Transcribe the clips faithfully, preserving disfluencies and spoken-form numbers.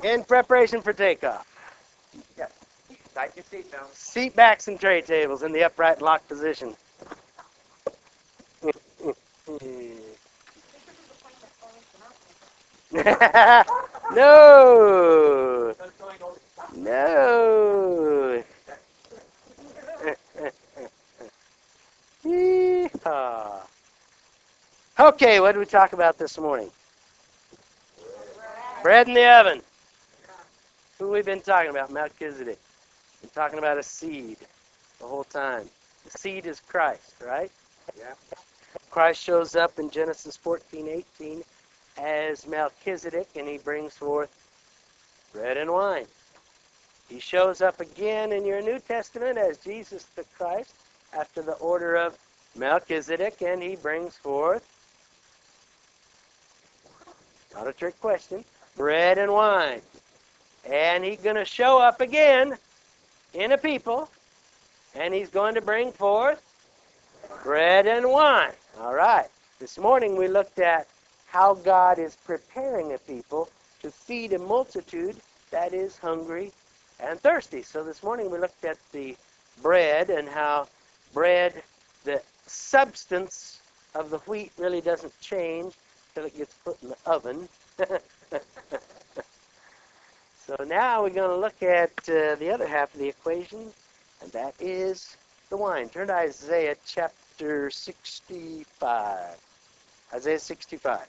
In preparation for takeoff. Yes. Tighten your seatbelts. Seat backs and tray tables in the upright lock position. No. No. Yeehaw. Okay, what did we talk about this morning? Bread in the oven. Who we've been talking about? Melchizedek. We're talking about a seed the whole time. The seed is Christ, right? Yeah. Christ shows up in Genesis fourteen eighteen as Melchizedek, and he brings forth bread and wine. He shows up again in your New Testament as Jesus the Christ after the order of Melchizedek, and he brings forth, not a trick question, bread and wine. And he's going to show up again in a people, and he's going to bring forth bread and wine. All right. This morning we looked at how God is preparing a people to feed a multitude that is hungry and thirsty. So this morning we looked at the bread and how bread, the substance of the wheat really doesn't change until it gets put in the oven. So now we're going to look at uh, the other half of the equation, and that is the wine. Turn to Isaiah chapter sixty-five. Isaiah sixty-five.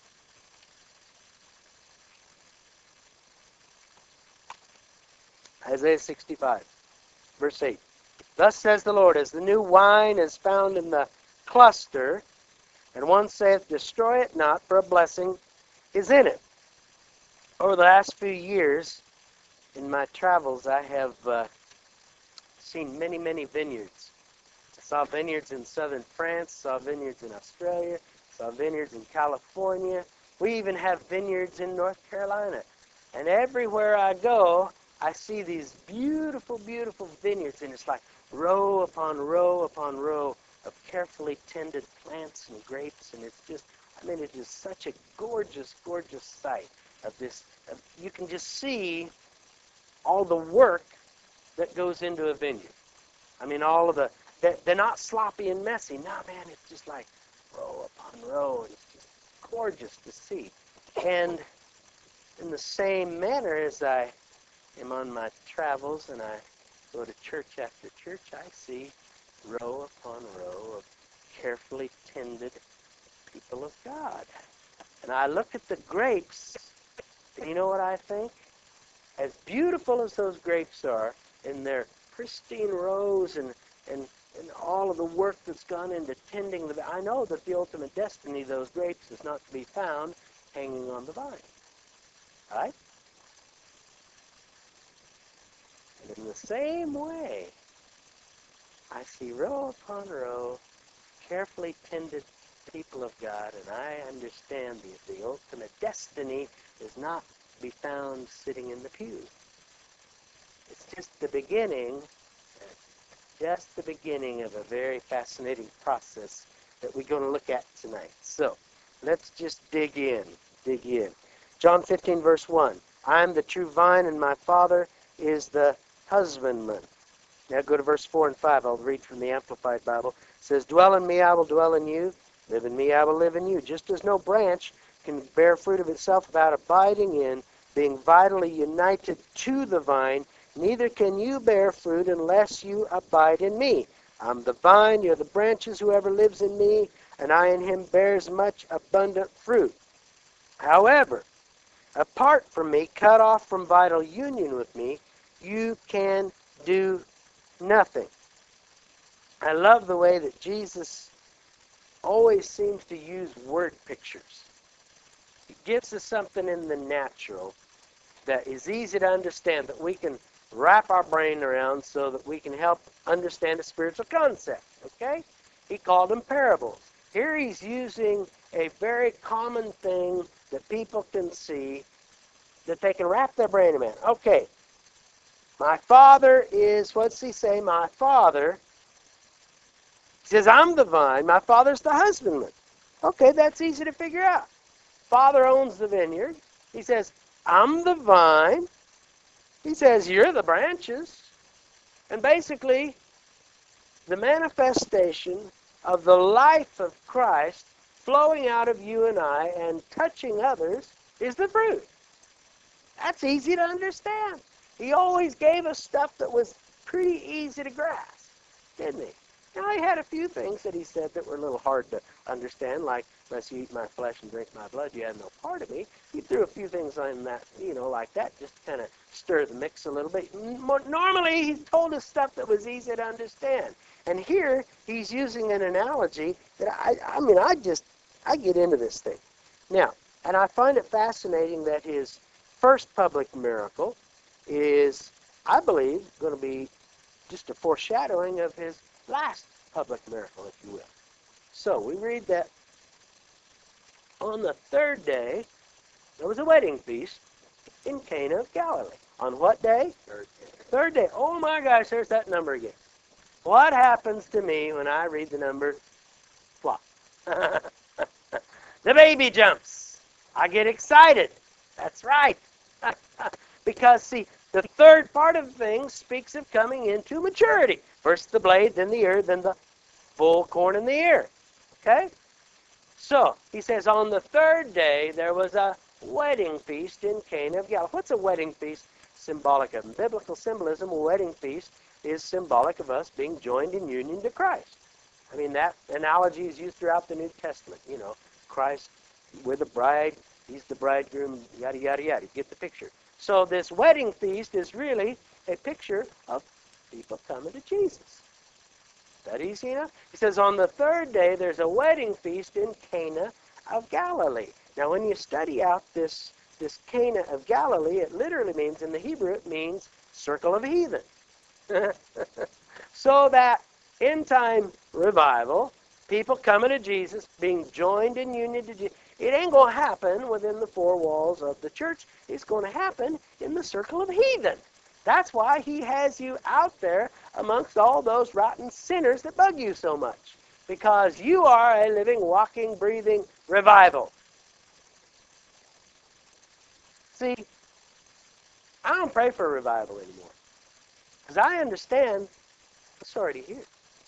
Isaiah sixty-five, verse eight. Thus says the Lord, as the new wine is found in the cluster, and one saith, destroy it not, for a blessing is in it. Over the last few years, in my travels, I have uh, seen many, many vineyards. I saw vineyards in southern France, saw vineyards in Australia, saw vineyards in California. We even have vineyards in North Carolina. And everywhere I go, I see these beautiful, beautiful vineyards, and it's like row upon row upon row of carefully tended plants and grapes, and it's just, I mean, it is such a gorgeous, gorgeous sight of this. Of, you can just see all the work that goes into a vineyard. I mean, all of the, they're, they're not sloppy and messy. No, man, it's just like row upon row, and it's just gorgeous to see. And in the same manner as I am on my travels and I go to church after church, I see row upon row of carefully tended people of God. And I look at the grapes, and you know what I think? As beautiful as those grapes are in their pristine rows and, and, and all of the work that's gone into tending the, I know that the ultimate destiny of those grapes is not to be found hanging on the vine. Right? And in the same way, I see row upon row, carefully tended people of God, and I understand the, the ultimate destiny is not to be found sitting in the pew. It's just the beginning, just the beginning of a very fascinating process that we're going to look at tonight. So, let's just dig in, dig in. John fifteen, verse one. I am the true vine, and my Father is the husbandman. Now go to verse four and five. I'll read from the Amplified Bible. It says, dwell in me, I will dwell in you. Live in me, I will live in you. Just as no branch can bear fruit of itself without abiding in, being vitally united to the vine, neither can you bear fruit unless you abide in me. I'm the vine, you're the branches. Whoever lives in me, and I in him, bears much abundant fruit. However, apart from me, cut off from vital union with me, you can do nothing. I love the way that Jesus always seems to use word pictures. He gives us something in the natural that is easy to understand, that we can wrap our brain around so that we can help understand a spiritual concept, okay? He called them parables. Here he's using a very common thing that people can see, that they can wrap their brain around. Okay, my Father is, what's he say? My Father, he says, I'm the vine, my Father's the husbandman. Okay, that's easy to figure out. Father owns the vineyard. He says, I'm the vine, He says, you're the branches. And basically, the manifestation of the life of Christ flowing out of you and I and touching others is the fruit. That's easy to understand. He always gave us stuff that was pretty easy to grasp, didn't he? Now, he had a few things that he said that were a little hard to understand, like, unless you eat my flesh and drink my blood, you have no part of me. He threw a few things on that, you know, like that, just to kind of stir the mix a little bit. Normally, he told us stuff that was easy to understand. And here, he's using an analogy that, I, I mean, I just, I get into this thing. Now, and I find it fascinating that his first public miracle is, I believe, going to be just a foreshadowing of his last public miracle, if you will. So we read that on the third day, there was a wedding feast in Cana of Galilee. On what day? Third day. Third day. Oh my gosh, there's that number again. What happens to me when I read the number flop? The baby jumps. I get excited. That's right. Because, see, the third part of things speaks of coming into maturity. First the blade, then the ear, then the full corn in the ear. Okay? So, he says, on the third day, there was a wedding feast in Cana of Galilee. What's a wedding feast? Symbolic of. In biblical symbolism, a wedding feast is symbolic of us being joined in union to Christ. I mean, that analogy is used throughout the New Testament. You know, Christ, we're the bride, he's the bridegroom, yada, yada, yada. You get the picture. So this wedding feast is really a picture of people coming to Jesus. Is that easy enough? He says, on the third day, there's a wedding feast in Cana of Galilee. Now, when you study out this, this Cana of Galilee, it literally means, in the Hebrew, it means circle of heathen. So that end-time revival, people coming to Jesus, being joined in union to Jesus, it ain't going to happen within the four walls of the church. It's going to happen in the circle of heathen. That's why he has you out there amongst all those rotten sinners that bug you so much. Because you are a living, walking, breathing revival. See, I don't pray for revival anymore. Because I understand it's already here.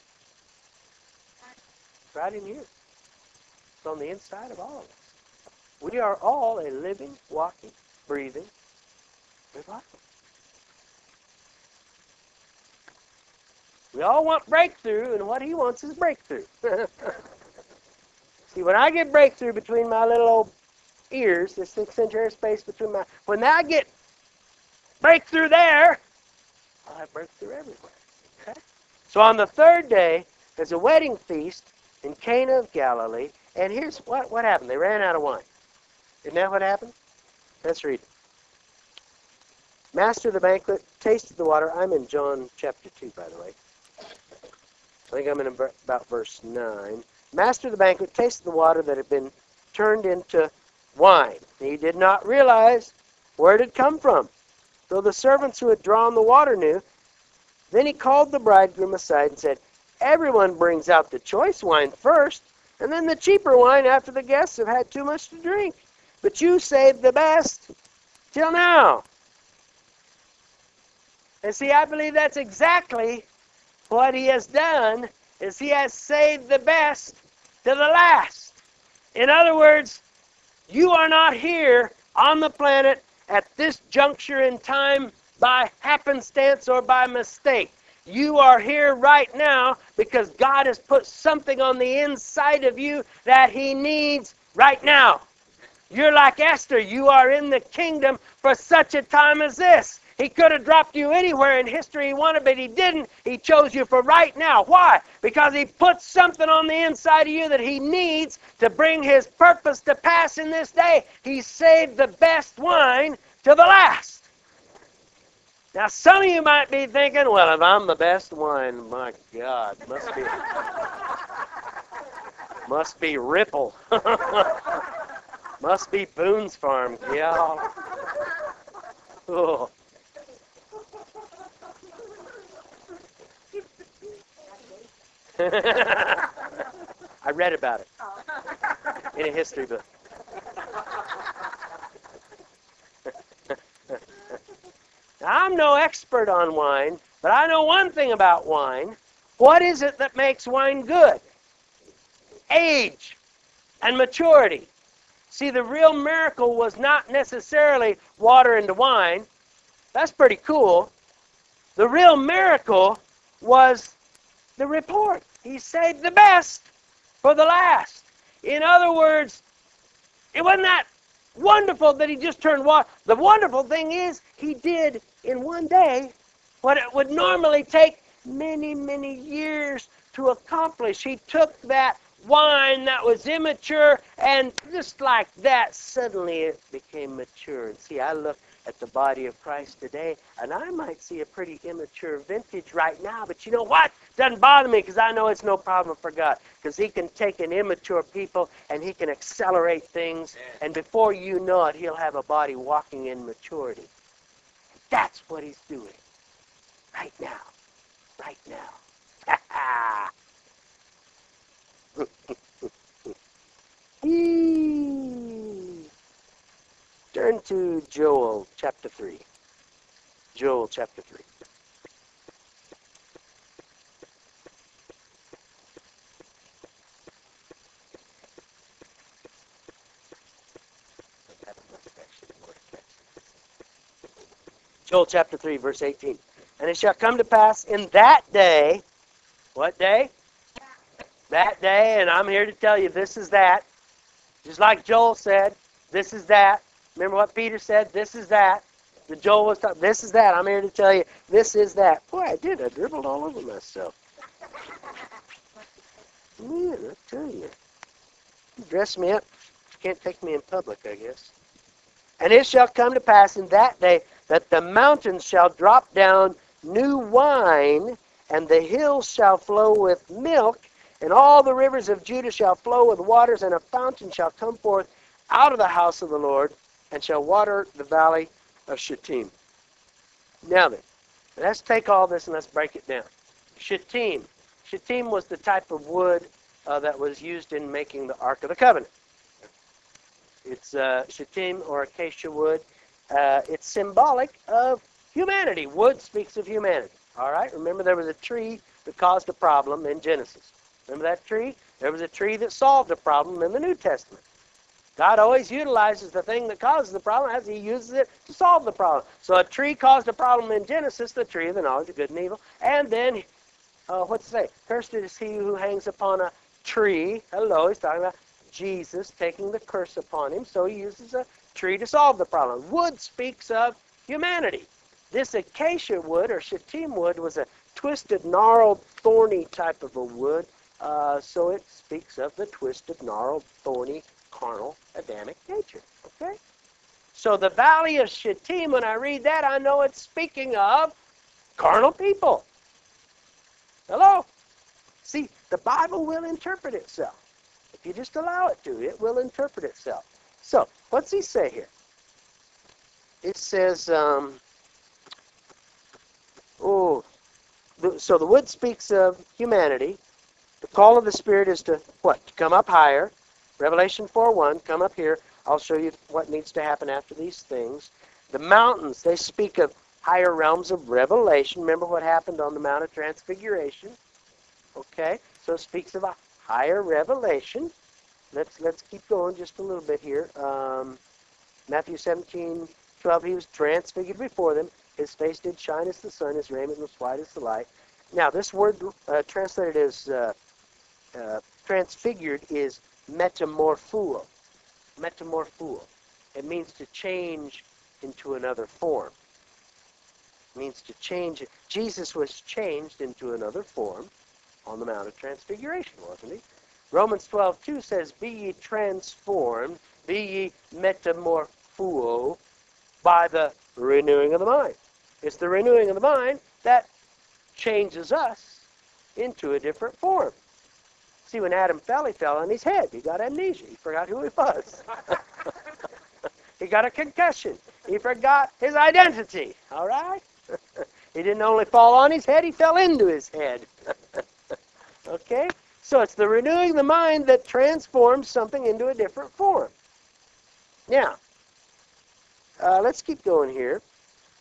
It's right in here. It's on the inside of all of us. We are all a living, walking, breathing revival. We all want breakthrough, and what he wants is breakthrough. See, when I get breakthrough between my little old ears, this six-inch airspace between my... When I get breakthrough there, I'll have breakthrough everywhere. Okay? So on the third day, there's a wedding feast in Cana of Galilee, and here's what, what happened. They ran out of wine. Isn't that what happened? Let's read it. Master of the banquet tasted the water. I'm in John chapter two, by the way. I think I'm in about verse nine. Master of the banquet tasted the water that had been turned into wine. He did not realize where it had come from, though the servants who had drawn the water knew. Then he called the bridegroom aside and said, everyone brings out the choice wine first, and then the cheaper wine after the guests have had too much to drink. But you saved the best till now. And see, I believe that's exactly what he has done, is he has saved the best to the last. In other words, you are not here on the planet at this juncture in time by happenstance or by mistake. You are here right now because God has put something on the inside of you that he needs right now. You're like Esther. You are in the kingdom for such a time as this. He could have dropped you anywhere in history he wanted, but he didn't. He chose you for right now. Why? Because he put something on the inside of you that he needs to bring his purpose to pass in this day. He saved the best wine to the last. Now, some of you might be thinking, well, if I'm the best wine, my God, must be, must be Ripple. Must be Boone's Farm, yeah. Oh. I read about it in a history book. Now, I'm no expert on wine, but I know one thing about wine. What is it that makes wine good? Age and maturity. See, the real miracle was not necessarily water into wine. That's pretty cool. The real miracle was the report. He saved the best for the last. In other words, it wasn't that wonderful that he just turned water. The wonderful thing is he did in one day what it would normally take many, many years to accomplish. He took that wine that was immature, and just like that, suddenly it became mature. And see, I look at the body of Christ today, and I might see a pretty immature vintage right now, but you know what? Doesn't bother me, because I know it's no problem for God, because he can take an immature people and he can accelerate things, and before you know it, he'll have a body walking in maturity. That's what he's doing right now. Right now. Turn to Joel chapter three. Joel chapter three. Joel chapter three, verse eighteen. And it shall come to pass in that day, what day? That day, and I'm here to tell you this is that. Just like Joel said, this is that. Remember what Peter said? This is that. The Joel was talking, this is that. I'm here to tell you, this is that. Boy, I did. I dribbled all over myself. Man, I tell you. You dress me up. You can't take me in public, I guess. And it shall come to pass in that day that the mountains shall drop down new wine, and the hills shall flow with milk, and all the rivers of Judah shall flow with waters, and a fountain shall come forth out of the house of the Lord, and shall water the valley of Shittim. Now then, let's take all this and let's break it down. Shittim. Shittim was the type of wood uh, that was used in making the Ark of the Covenant. It's uh, shittim or acacia wood. Uh, it's symbolic of humanity. Wood speaks of humanity. All right? Remember there was a tree that caused a problem in Genesis. Remember that tree? There was a tree that solved a problem in the New Testament. God always utilizes the thing that causes the problem as he uses it to solve the problem. So a tree caused a problem in Genesis, the tree of the knowledge of good and evil. And then, uh, what's it say? Cursed is he who hangs upon a tree. Hello, he's talking about Jesus taking the curse upon him, so he uses a tree to solve the problem. Wood speaks of humanity. This acacia wood, or shittim wood, was a twisted, gnarled, thorny type of a wood, uh, so it speaks of the twisted, gnarled, thorny, carnal, Adamic nature. Okay? So the valley of Shittim, when I read that, I know it's speaking of carnal people. Hello? See, the Bible will interpret itself. If you just allow it to, it will interpret itself. So, what's he say here? It says, um, oh, the, so the wood speaks of humanity. The call of the Spirit is to, what? To come up higher. Revelation four one, come up here. I'll show you what needs to happen after these things. The mountains, they speak of higher realms of revelation. Remember what happened on the Mount of Transfiguration? Okay, so it speaks of a higher revelation. Let's let's keep going just a little bit here. Um, Matthew seventeen twelve, he was transfigured before them. His face did shine as the sun, his raiment was white as the light. Now, this word uh, translated as uh, uh, transfigured is metamorphuo. Metamorphuo. It means to change into another form. It means to change. Jesus was changed into another form on the Mount of Transfiguration, wasn't he? Romans twelve two says, be ye transformed, be ye metamorphuo by the renewing of the mind. It's the renewing of the mind that changes us into a different form. See, when Adam fell, he fell on his head. He got amnesia. He forgot who he was. He got a concussion. He forgot his identity. All right? He didn't only fall on his head, he fell into his head. Okay? So it's the renewing the mind that transforms something into a different form. Now, uh, let's keep going here.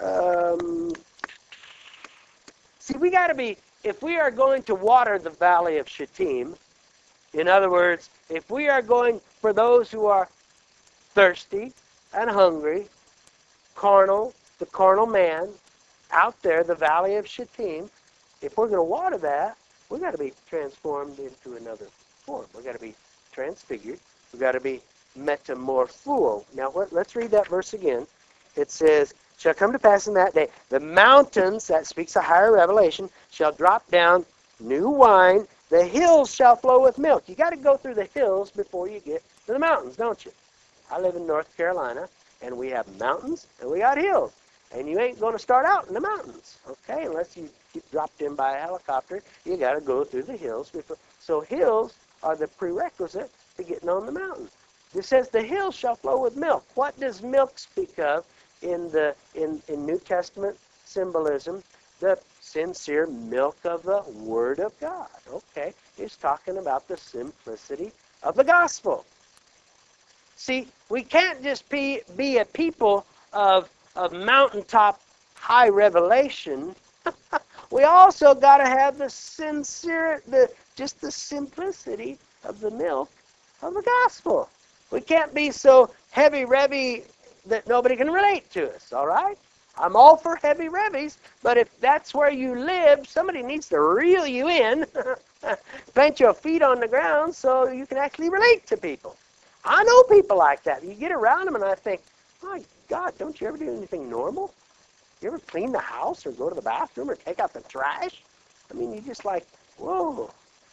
Um, see, we got to be, if we are going to water the valley of Shittim, in other words, if we are going for those who are thirsty and hungry, carnal, the carnal man, out there, the valley of Shittim, if we're going to water that, we've got to be transformed into another form. We've got to be transfigured. We've got to be metamorpho. Now, what, let's read that verse again. It says, shall come to pass in that day, the mountains, that speaks a higher revelation, shall drop down new wine, the hills shall flow with milk. You got to go through the hills before you get to the mountains, don't you? I live in North Carolina, and we have mountains, and we got hills. And you ain't going to start out in the mountains, okay? Unless you get dropped in by a helicopter, you got to go through the hills. Before. So hills are the prerequisite to getting on the mountain. It says the hills shall flow with milk. What does milk speak of in the in, in New Testament symbolism? The sincere milk of the Word of God. Okay, it's talking about the simplicity of the gospel. See, we can't just be, be a people of, of mountaintop high revelation. We also got to have the sincere, the just the simplicity of the milk of the gospel. We can't be so heavy-revy that nobody can relate to us, all right? I'm all for heavy revies, but if that's where you live, somebody needs to reel you in, plant your feet on the ground so you can actually relate to people. I know people like that. You get around them and I think, my God, don't you ever do anything normal? You ever clean the house or go to the bathroom or take out the trash? I mean, you just like, whoa.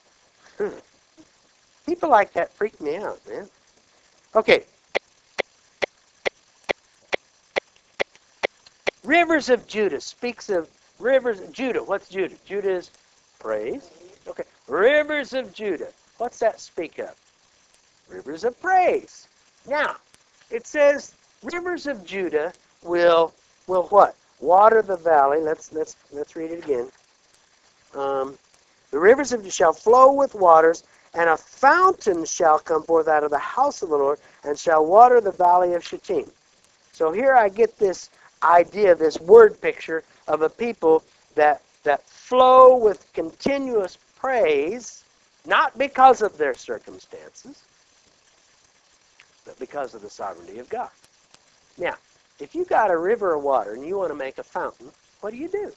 People like that freak me out, man. Okay. Rivers of Judah speaks of rivers. Judah, what's Judah? Judah is praise. Okay. Rivers of Judah. What's that speak of? Rivers of praise. Now, it says rivers of Judah will will what? Water the valley. Let's let's let's read it again. Um, the rivers of Judah shall flow with waters, and a fountain shall come forth out of the house of the Lord, and shall water the valley of Shittim. So here I get this idea, this word picture of a people that that flow with continuous praise, not because of their circumstances, but because of the sovereignty of God. Now, if you got a river of water and you want to make a fountain, what do you do?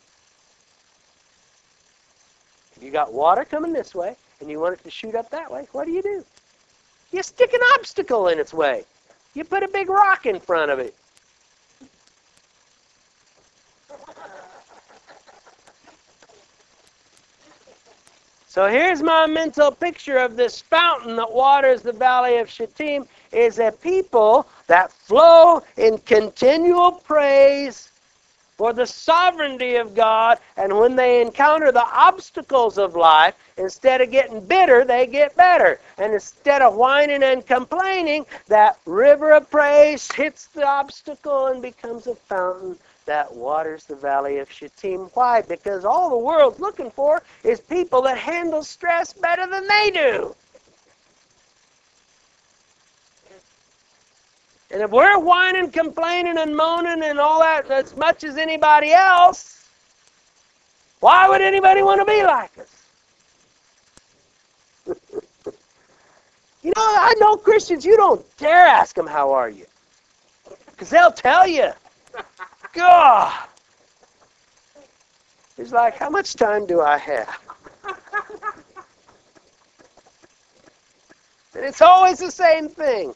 If you got water coming this way and you want it to shoot up that way, what do you do? You stick an obstacle in its way. You put a big rock in front of it. So here's my mental picture of this fountain that waters the valley of Shittim, is a people that flow in continual praise for the sovereignty of God, and when they encounter the obstacles of life, instead of getting bitter, they get better. And instead of whining and complaining, that river of praise hits the obstacle and becomes a fountain that waters the valley of Shittim. Why? Because all the world's looking for is people that handle stress better than they do. And if we're whining, complaining, and moaning and all that as much as anybody else, why would anybody want to be like us? You know, I know Christians, you don't dare ask them, how are you? Because they'll tell you. God. It's like, how much time do I have? And it's always the same thing.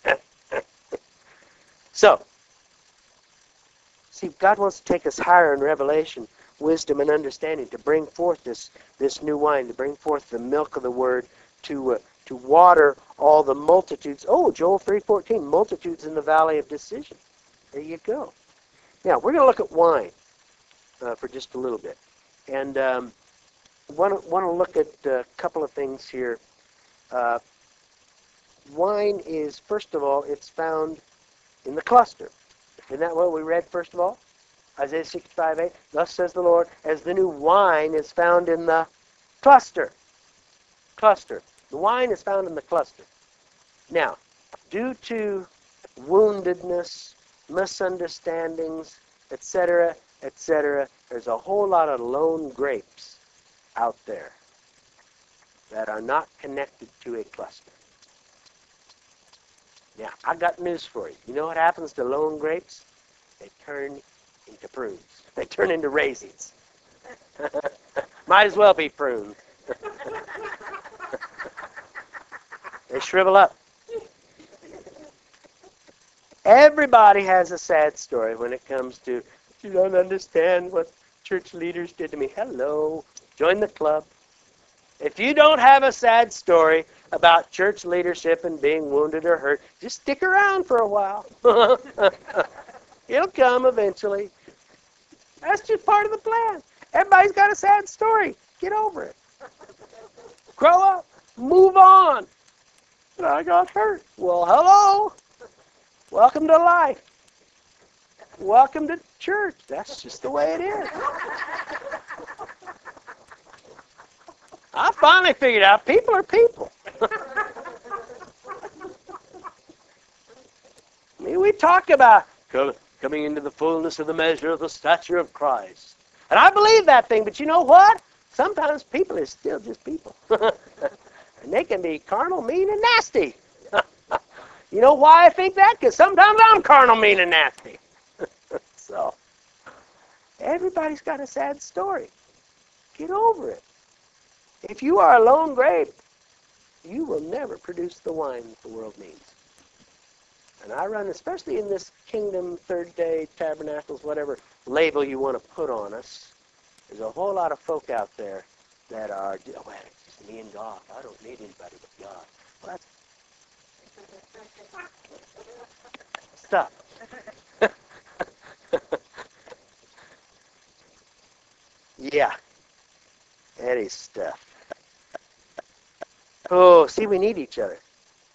So, see, God wants to take us higher in revelation, wisdom, and understanding, to bring forth this, this new wine, to bring forth the milk of the Word, to uh, to water all the multitudes. Oh, Joel three fourteen, multitudes in the valley of decision. There you go. Now, we're going to look at wine uh, for just a little bit. And um, want to want to look at a couple of things here. Uh, wine is, first of all, it's found in the cluster. Isn't that what we read, first of all? Isaiah sixty-five eight, thus says the Lord, as the new wine is found in the cluster. Cluster. The wine is found in the cluster. Now, due to woundedness, misunderstandings, et cetera, et cetera. There's a whole lot of lone grapes out there that are not connected to a cluster. Now, I got news for you. You know what happens to lone grapes? They turn into prunes. They turn into raisins. Might as well be prunes. They shrivel up. Everybody has a sad story when it comes to, you don't understand what church leaders did to me. Hello, join the club. If you don't have a sad story about church leadership and being wounded or hurt, just stick around for a while. It'll come eventually. That's just part of the plan. Everybody's got a sad story. Get over it. Grow up. Move on. I got hurt. Well, hello. Welcome to life. Welcome to church. That's just the way it is. I finally figured out people are people. I mean, we talk about coming into the fullness of the measure of the stature of Christ. And I believe that thing, but you know what? Sometimes people are still just people. And they can be carnal, mean, and nasty. You know why I think that? Because sometimes I'm carnal, mean, and nasty. So, everybody's got a sad story. Get over it. If you are a lone grape, you will never produce the wine that the world needs. And I run, especially in this kingdom, third day, tabernacles, whatever label you want to put on us, there's a whole lot of folk out there that are, oh, well, it's just me and God. I don't need anybody but God. Well, that's stuff. Yeah, that is stuff. Oh, see, we need each other.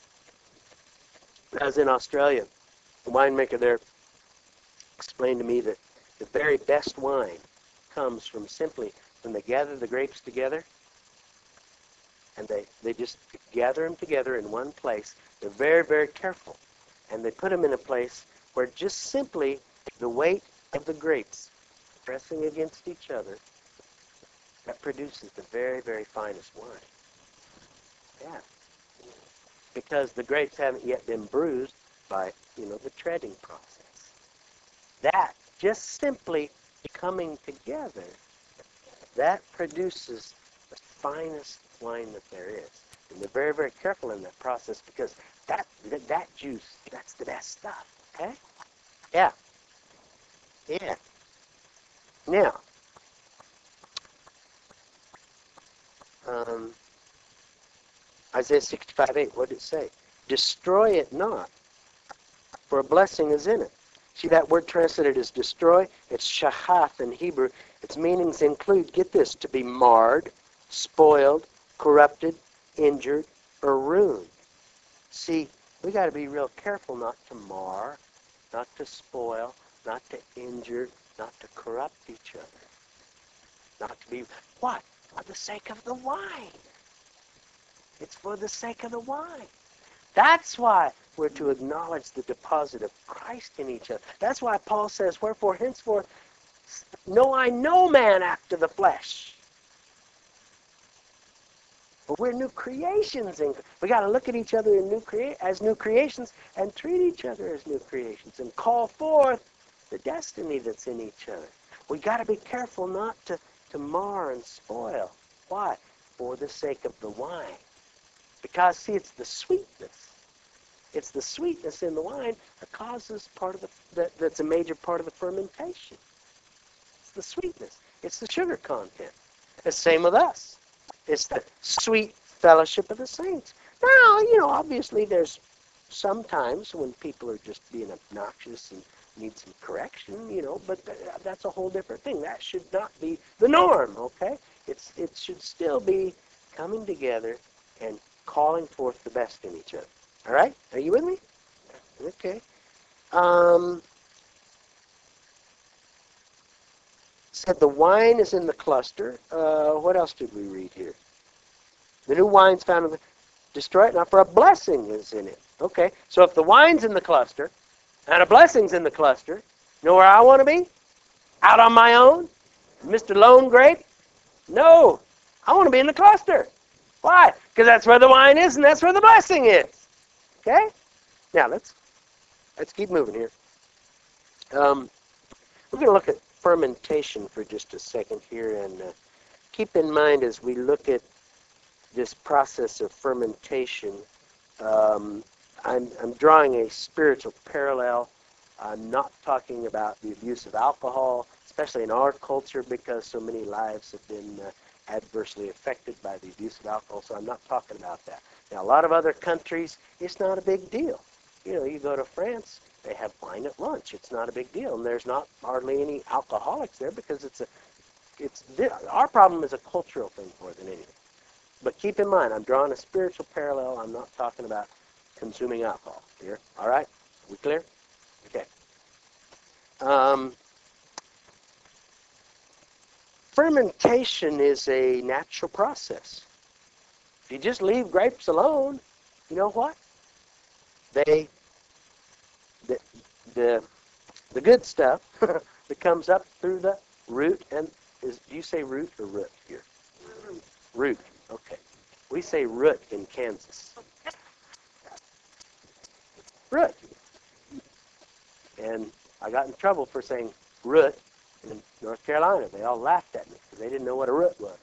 I was in Australia. The winemaker there explained to me that the very best wine comes from simply when they gather the grapes together and they, they just gather them together in one place. They're very, very careful. And they put them in a place where just simply the weight of the grapes pressing against each other, that produces the very, very finest wine. Yeah. Because the grapes haven't yet been bruised by, you know, the treading process. That, just simply coming together, that produces the finest wine that there is. And they're very, very careful in that process because that, that, that juice, that's the best stuff, okay? Yeah. Yeah. Now, um, Isaiah sixty-five eight, what did it say? Destroy it not, for a blessing is in it. See that word translated as destroy? It's shahath in Hebrew. Its meanings include, get this, to be marred, spoiled, corrupted, injured, or ruined. See, we got to be real careful not to mar, not to spoil, not to injure, not to corrupt each other. Not to be, what? For the sake of the wine. It's for the sake of the wine. That's why we're to acknowledge the deposit of Christ in each other. That's why Paul says, wherefore henceforth know I no man after the flesh. But we're new creations. And we got to look at each other in new crea- as new creations and treat each other as new creations and call forth the destiny that's in each other. We got to be careful not to, to mar and spoil. Why? For the sake of the wine. Because, see, it's the sweetness. It's the sweetness in the wine that causes part of the, that, that's a major part of the fermentation. It's the sweetness. It's the sugar content. The same with us. It's the sweet fellowship of the saints. Now, you know, obviously there's sometimes when people are just being obnoxious and need some correction, you know, but th- that's a whole different thing. That should not be the norm, okay? It's It should still be coming together and calling forth the best in each other. All right? Are you with me? Okay. Um, said the wine is in the cluster. Uh, what else did we read here? The new wine's found in the... Destroy it not, for a blessing is in it. Okay. So if the wine's in the cluster and a blessing's in the cluster, you know where I want to be? out on my own, Mister Lone Grape. No, I want to be in the cluster. Why? Because that's where the wine is and that's where the blessing is. Okay? Now let's let's keep moving here. Um, we're going to look at fermentation for just a second here, and uh, keep in mind as we look at this process of fermentation, um, I'm, I'm drawing a spiritual parallel. I'm not talking about the abuse of alcohol, especially in our culture, because so many lives have been uh, adversely affected by the abuse of alcohol, so I'm not talking about that. Now, a lot of other countries, it's not a big deal. You know, you go to France, they have wine at lunch. It's not a big deal, and there's not hardly any alcoholics there because it's a, it's our problem is a cultural thing more than anything. But keep in mind, I'm drawing a spiritual parallel. I'm not talking about consuming alcohol here. All right? We clear? Okay. Um, fermentation is a natural process. If you just leave grapes alone, you know what? They, the, the, the good stuff that comes up through the root, and is, do you say root or root here? Root. Root. Okay. We say root in Kansas. Root. And I got in trouble for saying root in North Carolina. They all laughed at me because they didn't know what a root was.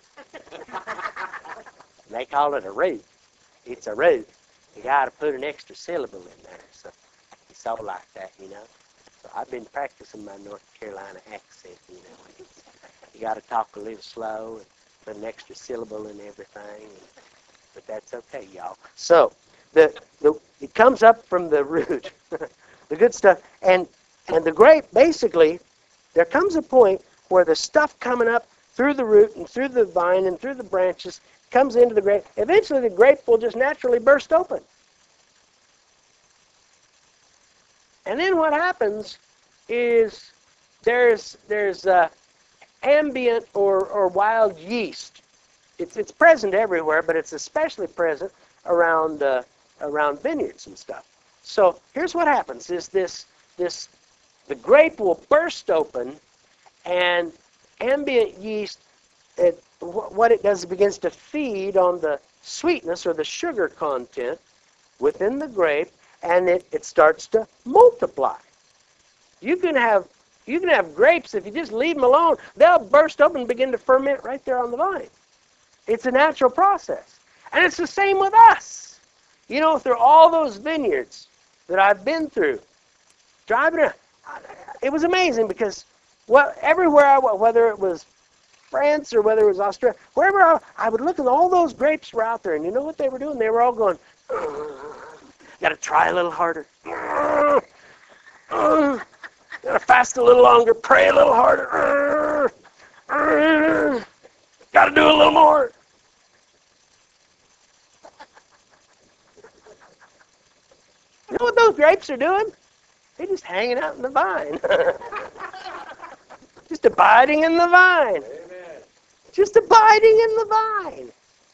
And they called it a root. It's a root. You got to put an extra syllable in there. So it's all like that, you know. So I've been practicing my North Carolina accent, you know. It's, you got to talk a little slow and put an extra syllable in everything. And, but that's okay, y'all. So the, the it comes up from the root, the good stuff, and and the grape. Basically, there comes a point where the stuff coming up through the root and through the vine and through the branches comes into the grape. Eventually, the grape will just naturally burst open. And then what happens is there's there's uh, ambient or, or wild yeast. It's it's present everywhere, but it's especially present around uh, around vineyards and stuff. So here's what happens: is this this the grape will burst open, and ambient yeast, it, what it does is it begins to feed on the sweetness or the sugar content within the grape, and it, it starts to multiply. You can have you can have grapes, if you just leave them alone, they'll burst open and begin to ferment right there on the vine. It's a natural process. And it's the same with us. You know, through all those vineyards that I've been through, driving around, it was amazing because well, everywhere I went, whether it was France or whether it was Australia, wherever I, I would look, and all those grapes were out there. And you know what they were doing? They were all going, got to try a little harder. Got to fast a little longer, pray a little harder. Got to do a little more. You know what those grapes are doing? They're just hanging out in the vine. Just abiding in the vine. Amen. Just abiding in the vine.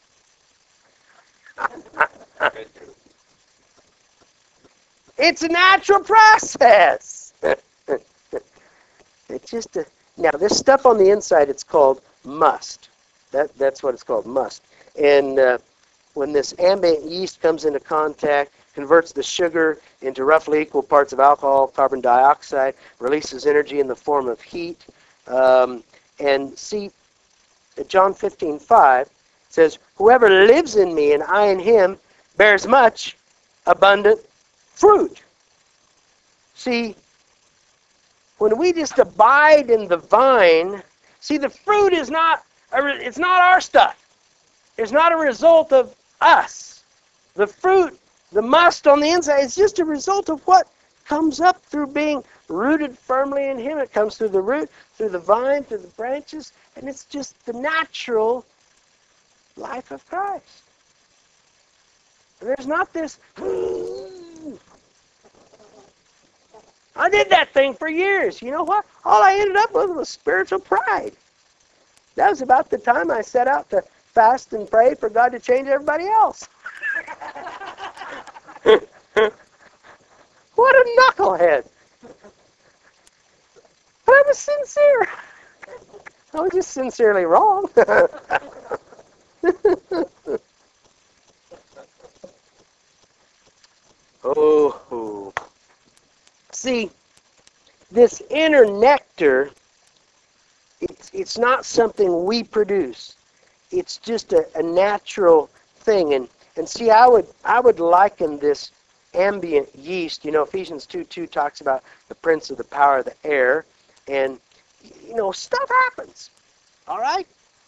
It's a natural process. It's just a, now this stuff on the inside, it's called must. That that's what it's called, must. And uh, when this ambient yeast comes into contact, converts the sugar into roughly equal parts of alcohol, carbon dioxide, releases energy in the form of heat. Um, and see, John fifteen five says, whoever lives in me and I in him bears much abundant fruit. See, when we just abide in the vine, see, the fruit is not, it's not our stuff. It's not a result of us. The fruit, the must on the inside, is just a result of what comes up through being rooted firmly in him. It comes through the root, through the vine, through the branches, and it's just the natural life of Christ. There's not this, I did that thing for years. You know what? All I ended up with was spiritual pride. That was about the time I set out to fast and pray for God to change everybody else. What a knucklehead. But I was sincere. I was just sincerely wrong. oh, oh. See, this inner nectar, it's, it's not something we produce. It's just a, a natural thing. And, and see, I would, I would liken this ambient yeast. You know, Ephesians two two talks about the prince of the power of the air. And, you know, stuff happens. All right?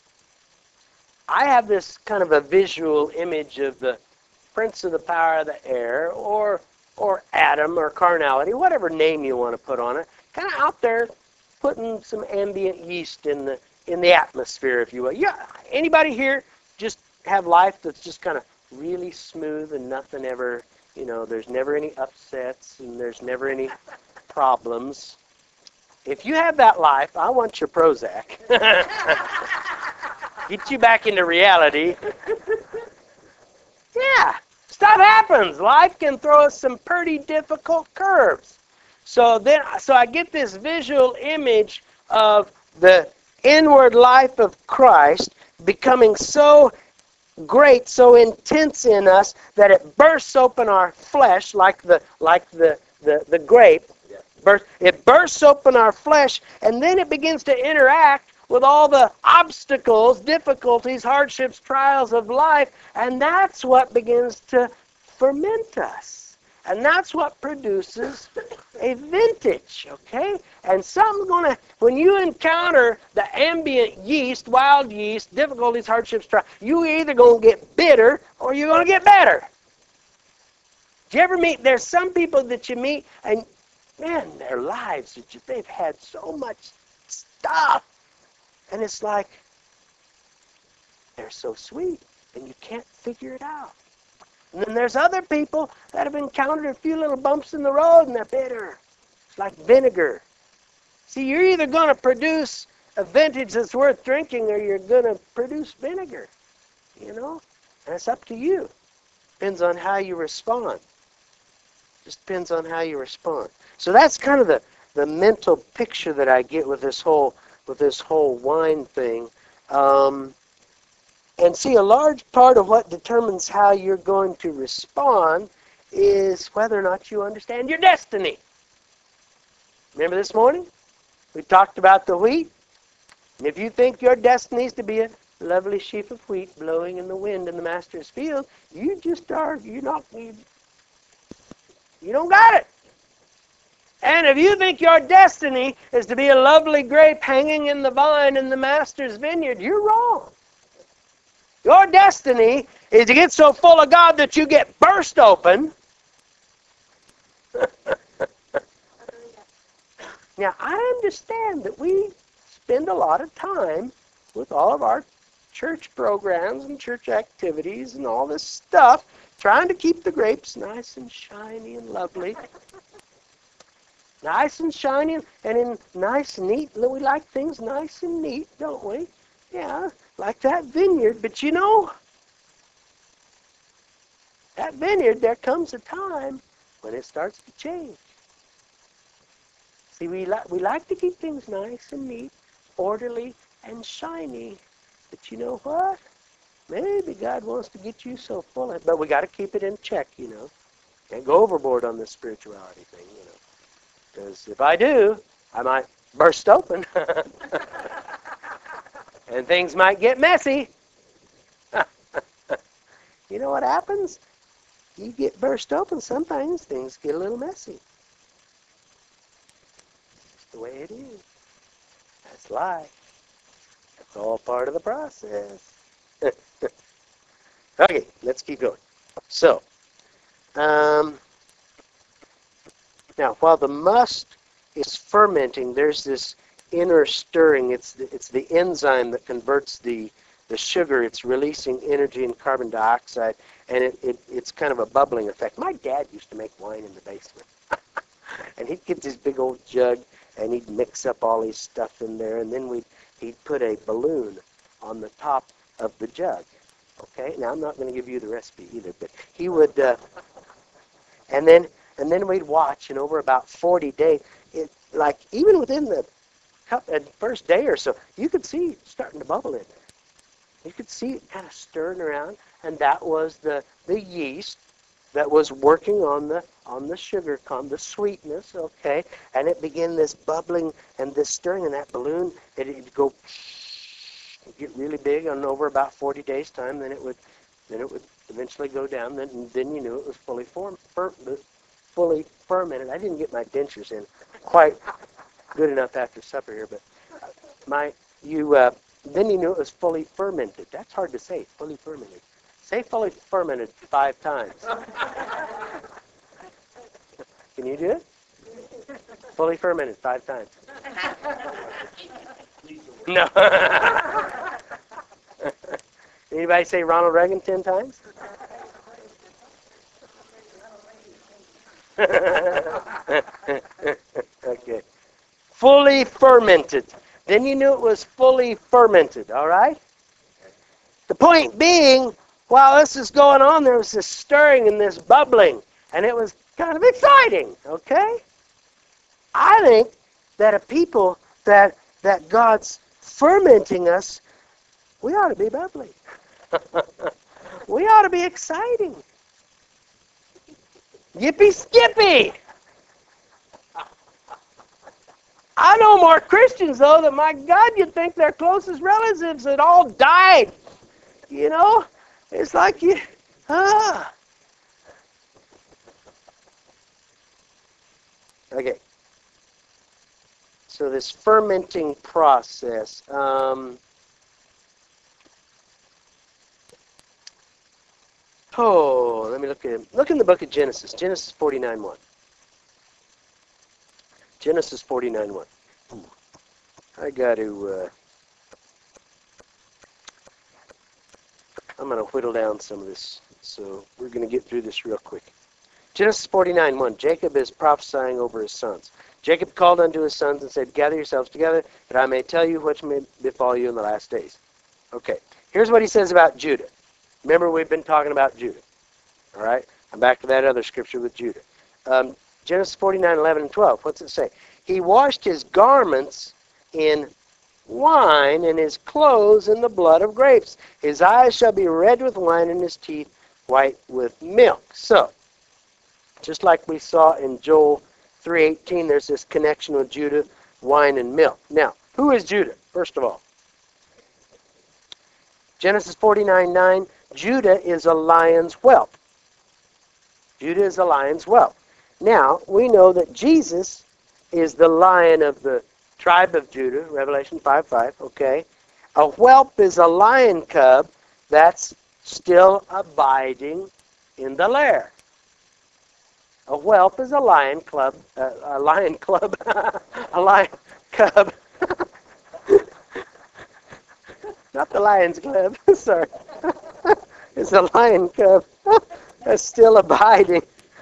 I have this kind of a visual image of the prince of the power of the air, or or Adam, or carnality, whatever name you want to put on it, kind of out there putting some ambient yeast in the in the atmosphere, if you will. Yeah, anybody here just have life that's just kind of really smooth and nothing ever, you know, there's never any upsets and there's never any problems. If you have that life, I want your Prozac. Get you back into reality. Yeah, stuff happens. Life can throw us some pretty difficult curves. So then, so I get this visual image of the inward life of Christ becoming so great, so intense in us that it bursts open our flesh like the like the the, the grape. Burst, it bursts open our flesh, and then it begins to interact with all the obstacles, difficulties, hardships, trials of life, and that's what begins to ferment us. And that's what produces a vintage, okay? And something's going to, when you encounter the ambient yeast, wild yeast, difficulties, hardships, trials, you're either going to get bitter or you're going to get better. Do you ever meet, there's some people that you meet, and man, their lives, they've had so much stuff. And it's like, they're so sweet, and you can't figure it out. And then there's other people that have encountered a few little bumps in the road, and they're bitter. It's like vinegar. See, you're either going to produce a vintage that's worth drinking, or you're going to produce vinegar, you know? And it's up to you. Depends on how you respond. Just depends on how you respond. So that's kind of the, the mental picture that I get with this whole with this whole wine thing. Um, and see, a large part of what determines how you're going to respond is whether or not you understand your destiny. Remember this morning? We talked about the wheat. And if you think your destiny is to be a lovely sheaf of wheat blowing in the wind in the master's field, you just are, you're not, you, you don't got it. And if you think your destiny is to be a lovely grape hanging in the vine in the master's vineyard, you're wrong. Your destiny is to get so full of God that you get burst open. Now, I understand that we spend a lot of time with all of our church programs and church activities and all this stuff, trying to keep the grapes nice and shiny and lovely. Nice and shiny and in nice and neat. We like things nice and neat, don't we? Yeah, like that vineyard. But you know, that vineyard, there comes a time when it starts to change. See, we, li we like to keep things nice and neat, orderly and shiny. But you know what? Maybe God wants to get you so full of it. But we got to keep it in check, you know. Can't go overboard on this spirituality thing, you know. Because if I do, I might burst open. And things might get messy. You know what happens? You get burst open, sometimes things get a little messy. That's the way it is. That's life. That's all part of the process. Okay, let's keep going. So, um... now, while the must is fermenting, there's this inner stirring. It's the, it's the enzyme that converts the, the sugar. It's releasing energy and carbon dioxide, and it, it, it's kind of a bubbling effect. My dad used to make wine in the basement. And he'd get this big old jug, and he'd mix up all his stuff in there, and then we'd, he'd put a balloon on the top of the jug. Okay? Now, I'm not going to give you the recipe either, but he would... Uh, and then... And then we'd watch, and over about forty days, it like even within the couple, at the first day or so, you could see it starting to bubble in there. You could see it kind of stirring around, and that was the, the yeast that was working on the on the sugar con, the sweetness, okay? And it began this bubbling and this stirring, and that balloon, it would go it'd get really big, and over about forty days time, then it would then it would eventually go down. Then then you knew it was fully form, fer, fully fermented. I didn't get my dentures in quite good enough after supper here, but my you uh, then you knew it was fully fermented. That's hard to say, fully fermented. Say fully fermented five times. Can you do it? Fully fermented five times. No. Anybody say Ronald Reagan ten times? Okay. Fully fermented. Then you knew it was fully fermented, all right? The point being, while this is going on, there was this stirring and this bubbling, and it was kind of exciting, okay? I think that a people that that God's fermenting us, we ought to be bubbly. We ought to be exciting. Yippee skippy! I know more Christians, though, that, my God, you'd think their closest relatives had all died. You know? It's like you, ah. Okay. So this fermenting process. Um, oh, let me look at look in the book of Genesis. Genesis forty-nine one. Genesis forty-nine one. I got to. Uh, I'm going to whittle down some of this, so we're going to get through this real quick. Genesis forty-nine one. Jacob is prophesying over his sons. Jacob called unto his sons and said, "Gather yourselves together, that I may tell you what may befall you in the last days." Okay, here's what he says about Judah. Remember, we've been talking about Judah. All right, I'm back to that other scripture with Judah. Um, Genesis forty-nine eleven and twelve. What's it say? He washed his garments in wine and his clothes in the blood of grapes. His eyes shall be red with wine and his teeth white with milk. So, just like we saw in Joel three eighteen, there's this connection with Judah, wine and milk. Now, who is Judah, first of all? Genesis forty-nine nine, Judah is a lion's whelp. Judah is a lion's whelp. Now, we know that Jesus is the lion of the tribe of Judah, Revelation five five, okay? A whelp is a lion cub that's still abiding in the lair. A whelp is a lion club, uh, a lion club, a lion cub. Not the Lions Club, sorry. It's a lion cub that's still abiding.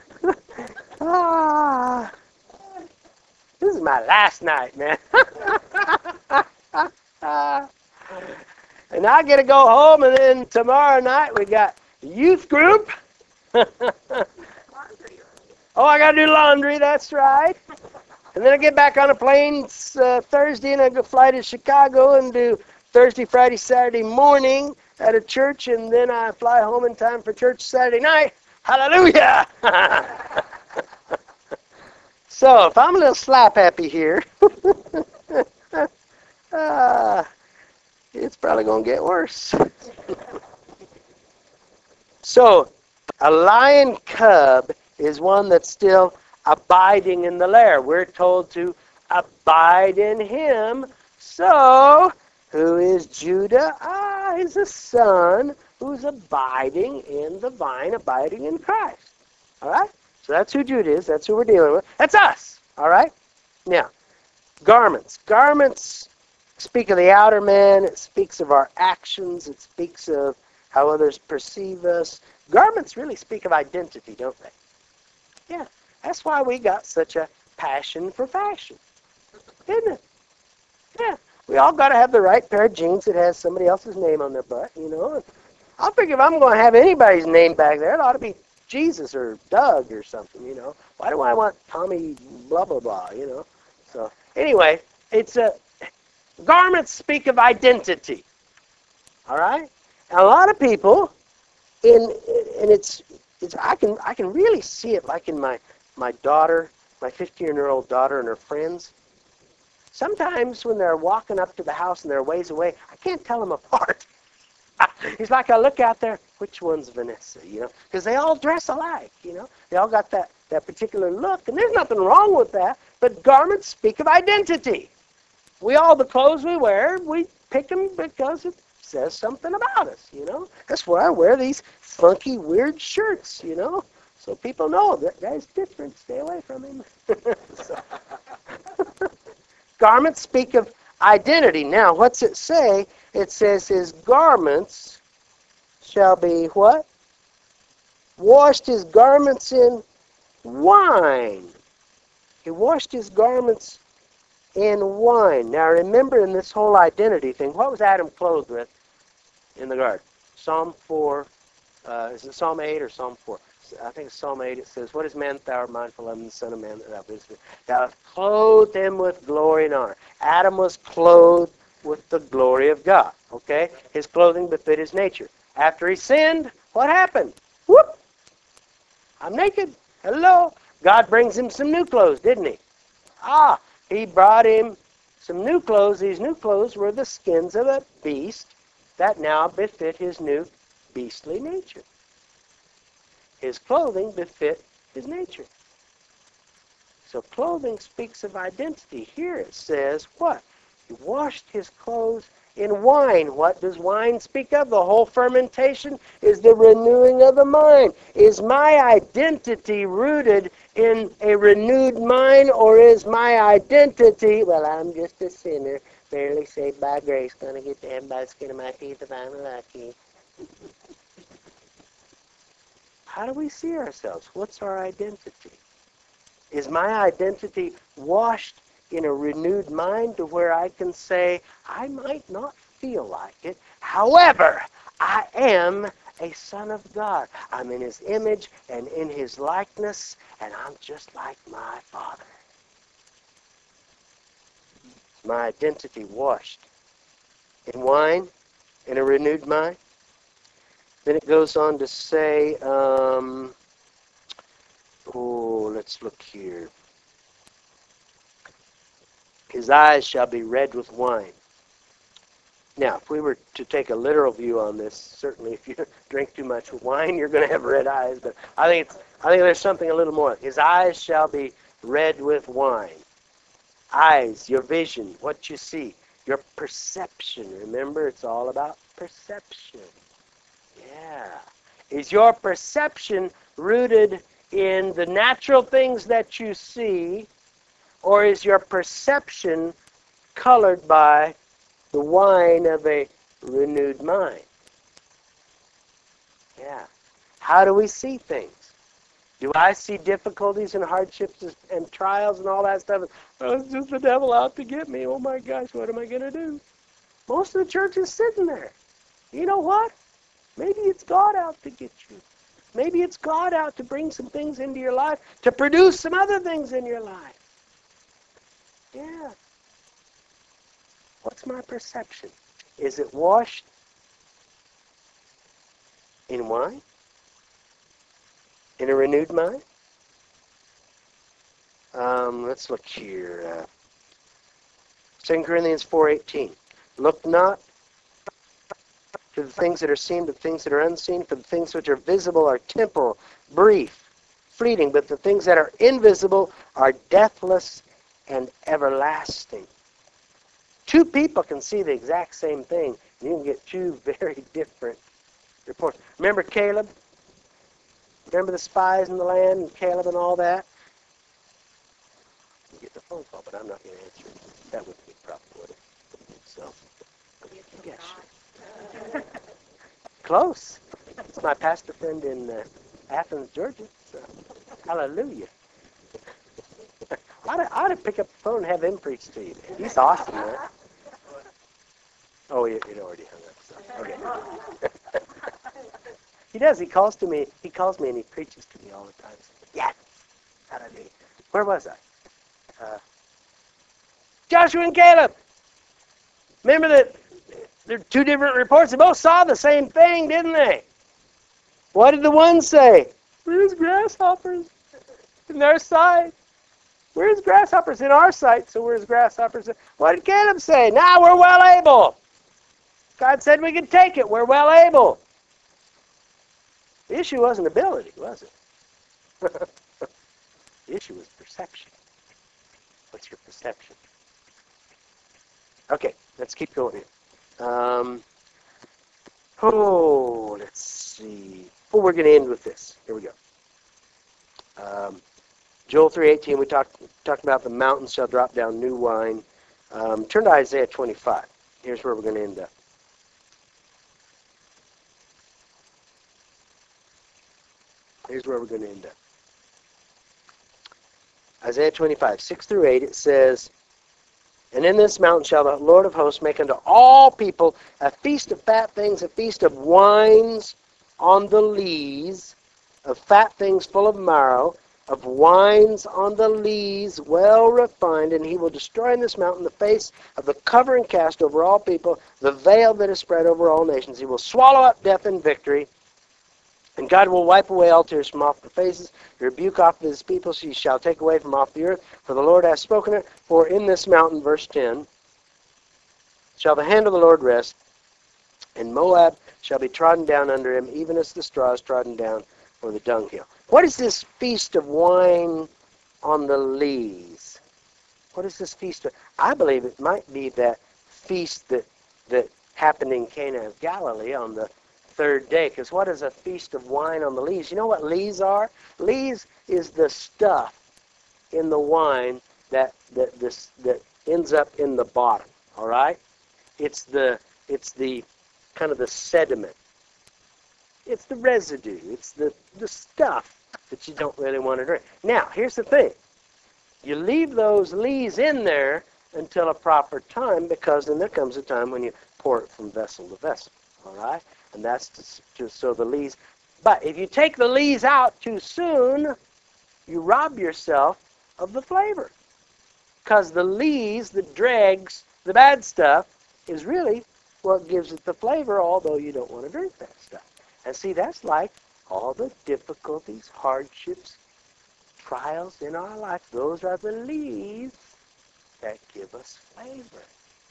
Ah, this is my last night, man. And I get to go home, and then tomorrow night we got youth group. Oh, I got to do laundry, that's right. And then I get back on a plane uh, Thursday, and I go fly to Chicago and do Thursday, Friday, Saturday morning at a church, and then I fly home in time for church Saturday night. Hallelujah! So, if I'm a little slap happy here, uh, it's probably going to get worse. So, a lion cub is one that's still abiding in the lair. We're told to abide in him. So, who is Judah? Ah, he's a son who's abiding in the vine, abiding in Christ. All right? So that's who Judah is. That's who we're dealing with. That's us. All right? Now, garments. Garments speak of the outer man. It speaks of our actions. It speaks of how others perceive us. Garments really speak of identity, don't they? Yeah. That's why we got such a passion for fashion. Isn't it? Yeah. We all got to have the right pair of jeans that has somebody else's name on their butt, you know. I figure if I'm going to have anybody's name back there, it ought to be Jesus or Doug or something, you know. Why do I want Tommy blah, blah, blah, you know. So, anyway, it's a, Garments speak of identity. All right? And a lot of people, in and it's, it's I can I can really see it like in my, my daughter, my fifteen-year-old daughter and her friends. Sometimes when they're walking up to the house and they're ways away, I can't tell them apart. It's like I look out there, which one's Vanessa, you know? Because they all dress alike, you know? They all got that, that particular look, and there's nothing wrong with that, but garments speak of identity. We all, the clothes we wear, we pick them because it says something about us, you know? That's why I wear these funky, weird shirts, you know? So people know that guy's different. Stay away from him. So. Garments speak of identity. Now, what's it say? It says his garments shall be what? Washed his garments in wine. He washed his garments in wine. Now, remember in this whole identity thing, what was Adam clothed with in the garden? Psalm four. Uh, is it Psalm eight or Psalm four? I think it's Psalm eight. It says, what is man that thou art mindful of, and the Son of Man that thou visitest? Thou hast clothed him with glory and honor. Adam was clothed with the glory of God. Okay? His clothing befit his nature. After he sinned, what happened? Whoop! I'm naked. Hello. God brings him some new clothes, didn't he? Ah, he brought him some new clothes. These new clothes were the skins of a beast that now befit his new beastly nature. His clothing befit his nature. So clothing speaks of identity. Here it says what? He washed his clothes in wine. What does wine speak of? The whole fermentation is the renewing of the mind. Is my identity rooted in a renewed mind, or is my identity, well, I'm just a sinner, barely saved by grace, going to get to heaven by the skin of my teeth if I'm lucky. How do we see ourselves? What's our identity? Is my identity washed in a renewed mind to where I can say, I might not feel like it. However, I am a son of God. I'm in his image and in his likeness, and I'm just like my Father. Is my identity washed in wine, in a renewed mind? Then it goes on to say, um, oh, let's look here. His eyes shall be red with wine. Now, if we were to take a literal view on this, certainly if you drink too much wine, you're going to have red eyes. But I think it's, I think there's something a little more. His eyes shall be red with wine. Eyes, your vision, what you see, your perception. Remember, it's all about perception. Yeah. Is your perception rooted in the natural things that you see, or is your perception colored by the wine of a renewed mind? Yeah. How do we see things? Do I see difficulties and hardships and trials and all that stuff? Oh, it's just the devil out to get me. Oh my gosh, what am I going to do? Most of the church is sitting there. You know what? Maybe it's God out to get you. Maybe it's God out to bring some things into your life, to produce some other things in your life. Yeah. What's my perception? Is it washed in wine? In a renewed mind? Um, let's look here. Uh, Second Corinthians four eighteen. Look not to the things that are seen, but the things that are unseen. For the things which are visible are temporal, brief, fleeting. But the things that are invisible are deathless and everlasting. Two people can see the exact same thing, and you can get two very different reports. Remember Caleb? Remember the spies in the land, and Caleb and all that? You get the phone call, but I'm not going to answer it. That wouldn't be proper, would it? So, yes. Close. It's my pastor friend in uh, Athens, Georgia. So, hallelujah. I ought, to, I ought to pick up the phone and have him preach to you. He's awesome, man. Oh, it, it already hung up. So, okay. He does. He calls to me. He calls me and he preaches to me all the time. So, yes. Hallelujah. Where was I? Uh, Joshua and Caleb. Remember that there are two different reports. They both saw the same thing, didn't they? What did the one say? Where's grasshoppers in their sight? Where's grasshoppers in our sight? So where's grasshoppers? What did Caleb say? Now we're well able. God said we could take it. We're well able. The issue wasn't ability, was it? The issue was perception. What's your perception? Okay, let's keep going here. Um, oh, let's see. Oh, we're going to end with this. Here we go. Um, Joel three eighteen, we talked talked about the mountains shall drop down new wine. Um, turn to Isaiah twenty-five. Here's where we're going to end up. Here's where we're going to end up. Isaiah twenty-five, six through eight, it says, and in this mountain shall the Lord of hosts make unto all people a feast of fat things, a feast of wines on the lees, of fat things full of marrow, of wines on the lees, well refined, and he will destroy in this mountain the face of the covering cast over all people, the veil that is spread over all nations. He will swallow up death in victory, and God will wipe away all tears from off the faces, the rebuke off of his people he shall take away from off the earth, for the Lord hath spoken it. For in this mountain, verse ten, shall the hand of the Lord rest, and Moab shall be trodden down under him, even as the straw is trodden down for the dunghill. What is this feast of wine on the lees? What is this feast of? I believe it might be that feast that that happened in Cana of Galilee on the third day. Because what is a feast of wine on the lees? You know what lees are? Lees is the stuff in the wine that that this that ends up in the bottom. All right, it's the it's the kind of the sediment. It's the residue. It's the, the stuff that you don't really want to drink. Now, here's the thing. You leave those lees in there until a proper time, because then there comes a time when you pour it from vessel to vessel. All right? And that's just, just so the lees. But if you take the lees out too soon, you rob yourself of the flavor. Because the lees, the dregs, the bad stuff, is really what gives it the flavor, although you don't want to drink that stuff. And see, that's like all the difficulties, hardships, trials in our life. Those are the lees that give us flavor.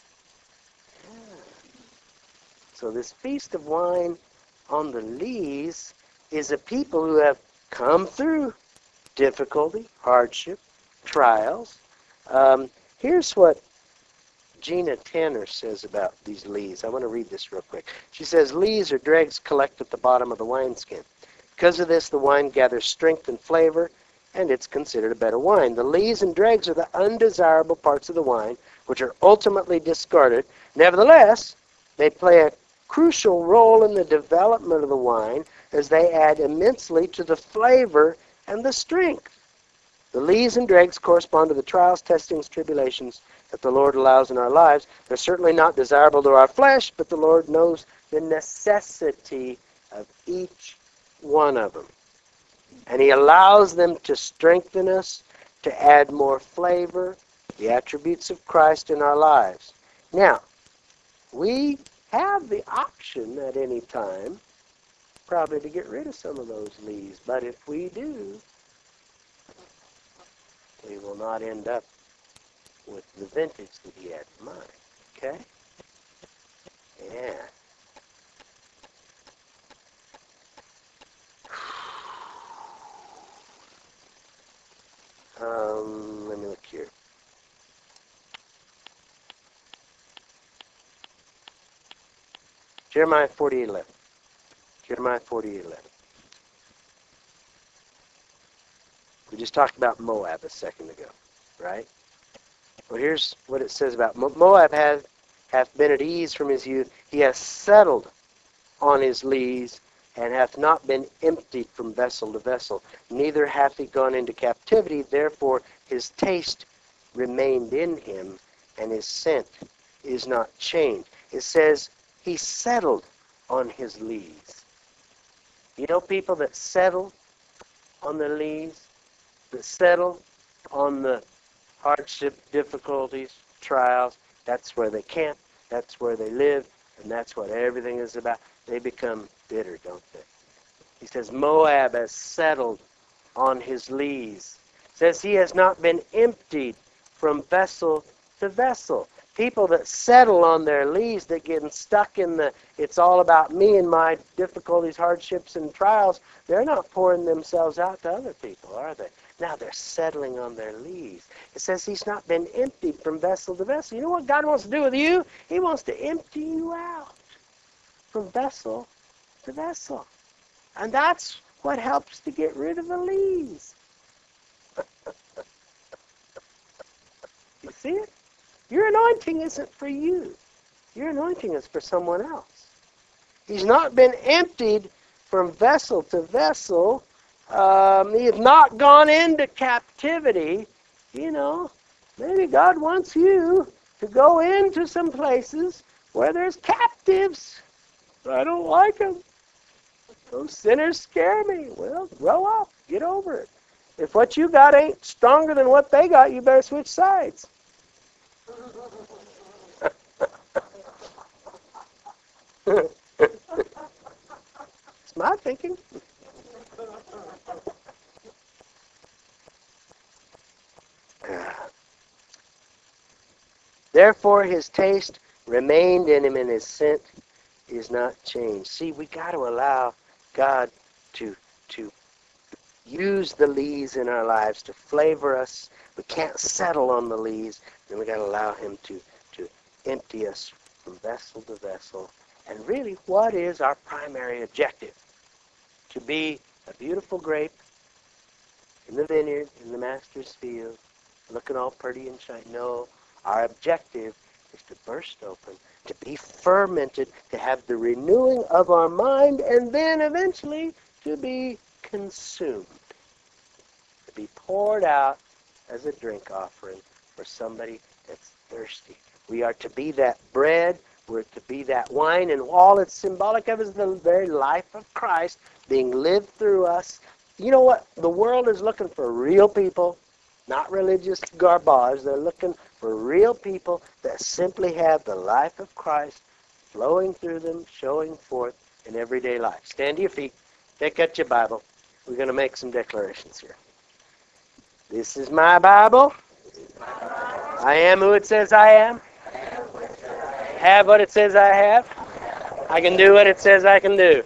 Yeah. So this feast of wine on the lees is a people who have come through difficulty, hardship, trials. Um, here's what Gina Tanner says about these lees. I want to read this real quick. She says, lees or dregs collect at the bottom of the wineskin. Because of this, the wine gathers strength and flavor, and it's considered a better wine. The lees and dregs are the undesirable parts of the wine, which are ultimately discarded. Nevertheless, they play a crucial role in the development of the wine, as they add immensely to the flavor and the strength. The lees and dregs correspond to the trials, testings, tribulations that the Lord allows in our lives. They're certainly not desirable to our flesh, but the Lord knows the necessity of each one of them. And he allows them to strengthen us, to add more flavor, the attributes of Christ in our lives. Now, we have the option at any time, probably, to get rid of some of those lees. But if we do, we will not end up with the vintage that he had in mind. Okay? Yeah. Um, let me look here. Jeremiah forty-eight eleven. Jeremiah forty-eight eleven. We just talked about Moab a second ago, right? Well, here's what it says about Mo- Moab hath, hath been at ease from his youth. He hath settled on his lees, and hath not been emptied from vessel to vessel. Neither hath he gone into captivity. Therefore his taste remained in him, and his scent is not changed. It says he settled on his lees. You know people that settle on the lees, that settle on the hardship, difficulties, trials? That's where they camp. That's where they live, and that's what everything is about. They become bitter, don't they? He says, Moab has settled on his lees. Says he has not been emptied from vessel to vessel. People that settle on their lees, that get stuck in the, it's all about me and my difficulties, hardships, and trials, they're not pouring themselves out to other people, are they? Now they're settling on their lees. It says he's not been emptied from vessel to vessel. You know what God wants to do with you? He wants to empty you out from vessel to vessel. And that's what helps to get rid of the lees. You see it? Your anointing isn't for you. Your anointing is for someone else. He's not been emptied from vessel to vessel. Um, he has not gone into captivity. You know, maybe God wants you to go into some places where there's captives. I don't like them. Those sinners scare me. Well, grow up. Get over it. If what you got ain't stronger than what they got, you better switch sides. It's my thinking. Therefore his taste remained in him, and his scent is not changed. See, we got to allow God to to use the lees in our lives to flavor us. We can't settle on the lees. Then we got to allow him to to empty us from vessel to vessel. And really, what is our primary objective? To be a beautiful grape in the vineyard, in the master's field, looking all pretty and shiny. No, our objective is to burst open, to be fermented, to have the renewing of our mind, and then eventually to be consumed, to be poured out as a drink offering for somebody that's thirsty. We are to be that bread. We're to be that wine, and all it's symbolic of is the very life of Christ being lived through us. You know what? The world is looking for real people, not religious garbage. They're looking for real people that simply have the life of Christ flowing through them, showing forth in everyday life. Stand to your feet. Take out your Bible. We're going to make some declarations here. This is my Bible. I am who it says I am. Have what it says I have. I can do what it says I can do.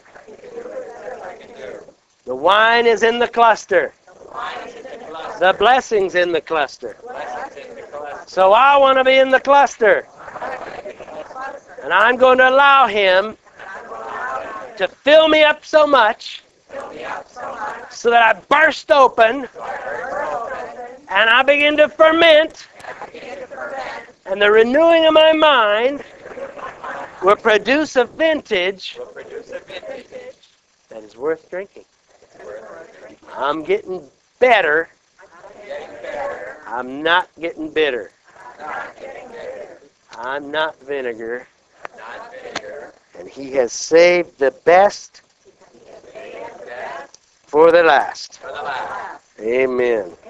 The wine is in the cluster. The blessing's in the cluster. So I want to be in the cluster. And I'm going to allow him to fill me up so much so that I burst open and I begin to ferment, and the renewing of my mind will produce a vintage that is worth drinking. I'm getting better. I'm not getting bitter. I'm not vinegar. And he has saved the best for the last. Amen.